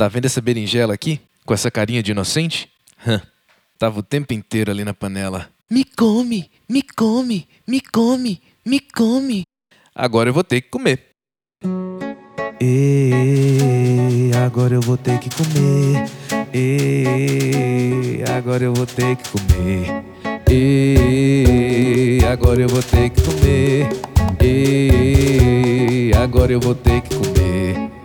Tá vendo essa berinjela aqui? Com essa carinha de inocente? Tava o tempo inteiro ali na panela. Me come, me come, me come, me come. Agora eu vou ter que comer. Agora eu vou ter que comer. Agora eu vou ter que comer. Agora eu vou ter que comer. Agora eu vou ter que comer.